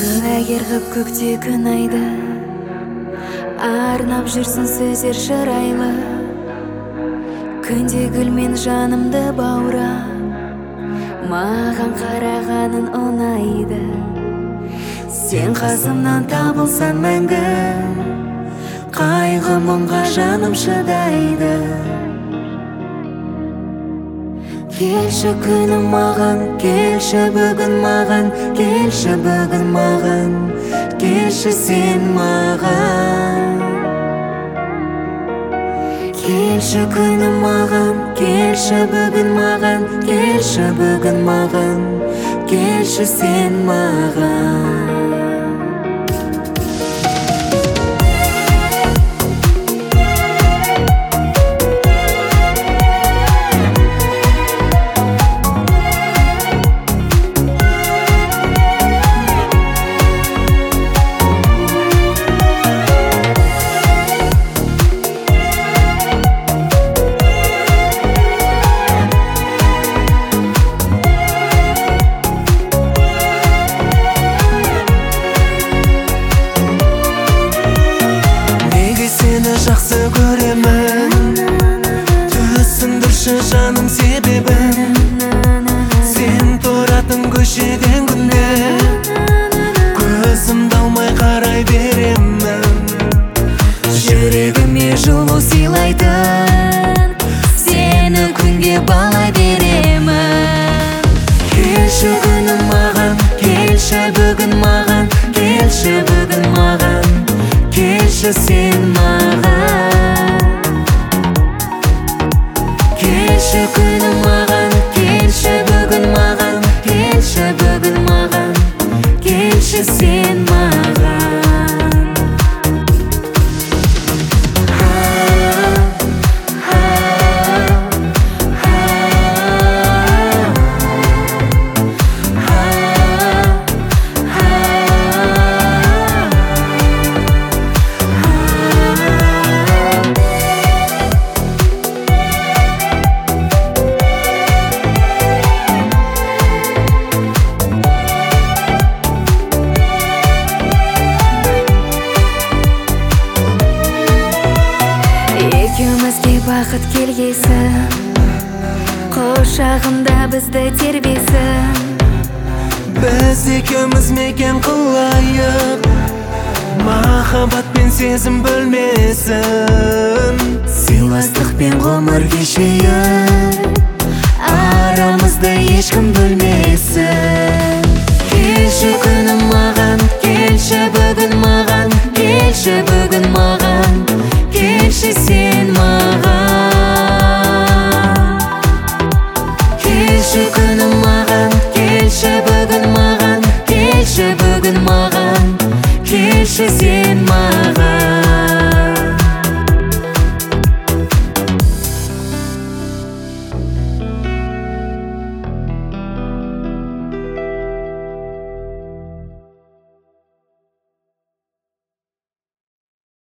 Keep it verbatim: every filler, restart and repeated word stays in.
Куәгер қып көкте күн айды, арнап жүрсін сөздер шырайлы. Күнде гүлмен жанымды баура, маған қарағаның ұнайды. Сен қасымнан табылсан мәңгі, қайғы мұңға жаным шыдайды. Келші күнім маған, келші бүгін маған, келші бүгін маған, келші сен маған. Келші күнім маған, келші бүгін маған, келші бүгін маған, келші сен маған. Жақсы көремін, түсіндірші жаным себебін. Сен тұратын көшеден күнде көзімді алмай қарай беремін. Жүрегіме жылу сыйлайтын, сені күнге балай беремін. Келші күнім маған, келші бүгін маған, келші бүгін маған, келші сен маған. Келші күнім маған, келші бүгін маған, келші бүгін маған, келші сен маған. Екеумізге бақыт келгесін, құшағында бізді тербесін. Біз екеуміз мекен қылайық, махаббат пен сезім бөлмесін. Сыйластық пен ғұмыр кешейік, арамызды ешкім бөлмесін.